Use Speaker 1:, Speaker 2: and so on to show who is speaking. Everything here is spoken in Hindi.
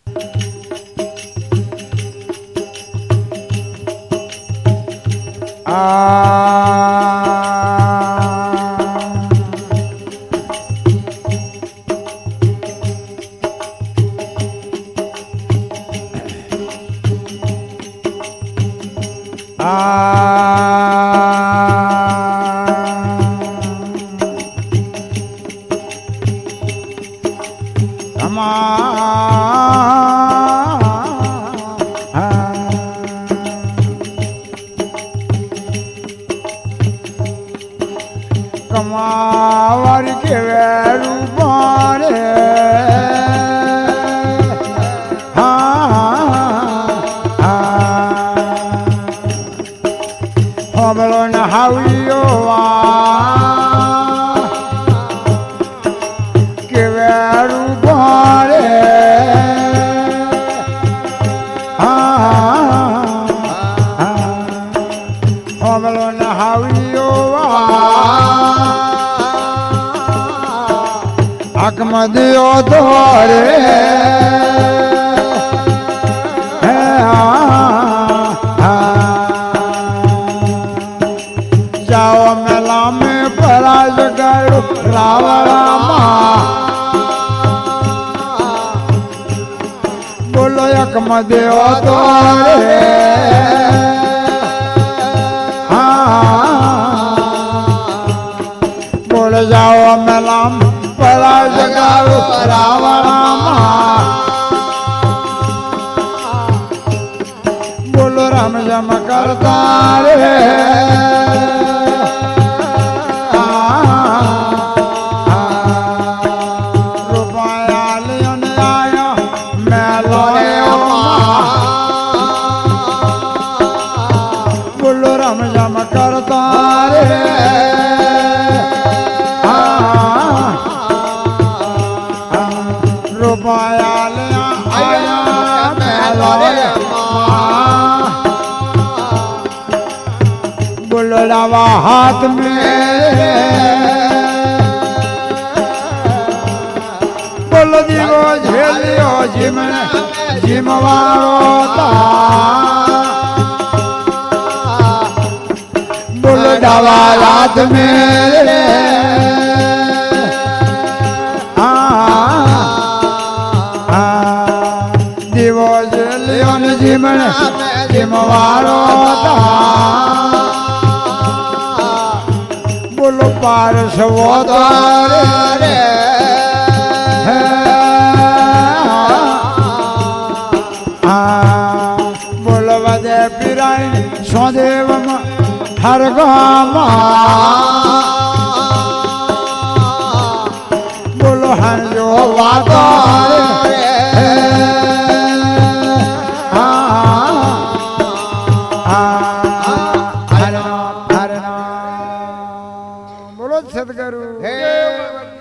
Speaker 1: कमावर के रूपारे हमलो नहावियो के रूपारे हमलो नहावियो अकमदियो तोरे जाओ मेला में पराज करो रावणामा बोलो अकमदियो तोरे बोलो जाओ मेला में पराज करो रावणामा बोलो राम जम करता रे रुपया लियन आया मेलो बोलो राम जम करता रे रुपया लिया आया मेलो बुलड़ावा हाथ में बोल दियो झेलियो जिमने जिमवारोता बुलड़ावा हाथ में दिवो झेलियो जिमने जिमवारोता बोलो पार्श्वोतारे बोलो वदे पिराई स्वदेव हर गामा बोलो हर जो वातारे सदगुरु